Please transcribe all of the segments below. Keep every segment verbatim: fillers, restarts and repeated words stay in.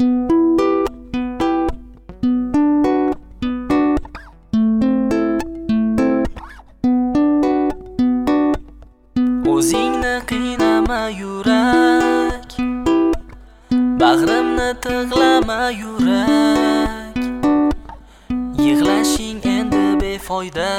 O'zingni qiynama yurak, bag'rimni tig'lama yurak. Yig'lashing endi befoyda,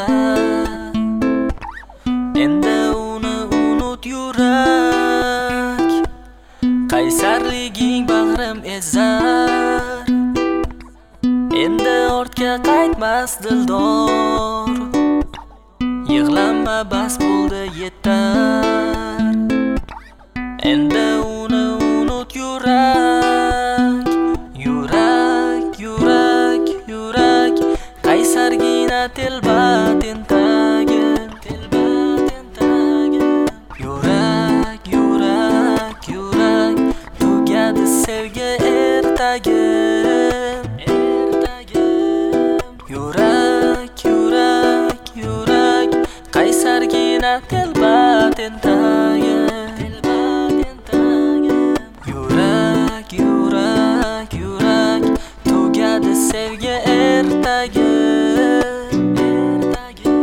endi uni unut yurak. Qaysarliging bag'rim ezar, endi ortga qaytmas dildor. Yig'lama, bas bo'ldi yetar, endi uni unut yurak. Yurak, yurak, yurak, qaysargina telba tentagim, telba tentagim. Yurak, yurak, yurak, tugadi sevgi ertagim, ertagim. Yurak, yurak, yurak, qaysargina telba tentagim, telba tentagim. Yurak, yurak, yurak, tugadi sevgi ertagim, ertagim.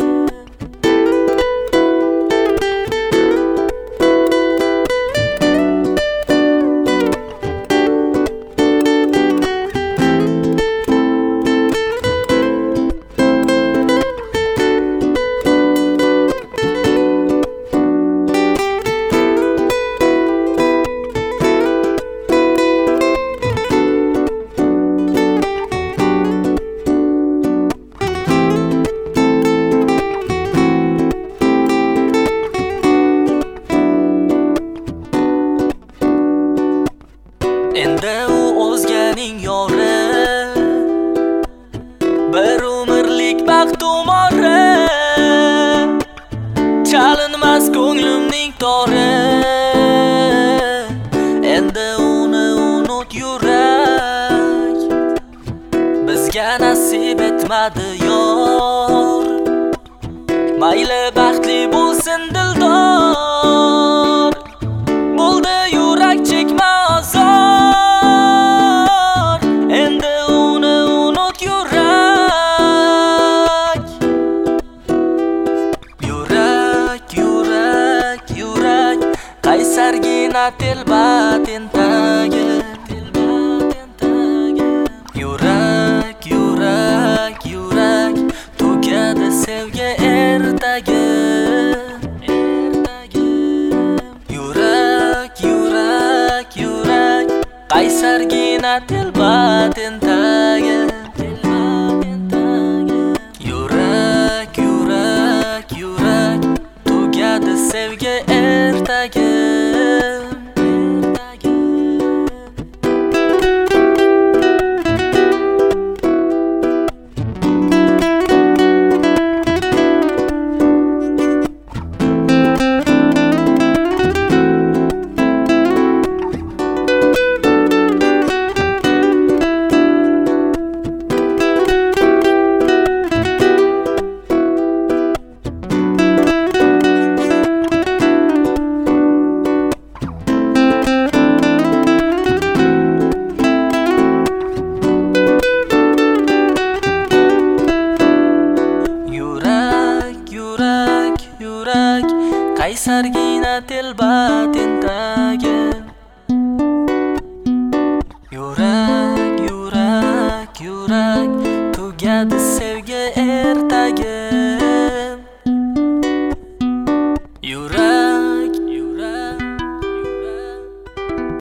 Endi u o'zganing yori, bir umrlik baxt umori. Chalinmas ko'nglimning tori, endi uni unut yurak. Bizga nasib etmadi yor, mayli baxtli bo'lsin dildor. Bo'ldi yurak chekma azor, endi uni unut yurak. Yurak, yurak, yurak, qaysargina telba tentagim, telba tentagim. Yurak, yurak, yurak, tugadi sevgi ertagim, ertagim. Yurak, yurak, yurak, qaysargina telba tentagim, telba tentagim. Yurak, yurak, yurak, tugadi sevgi ertagim, ertagim. Qaysargina telba tentagim. Yurak, yurak, yurak, tugadi sevgi ertagim. Yurak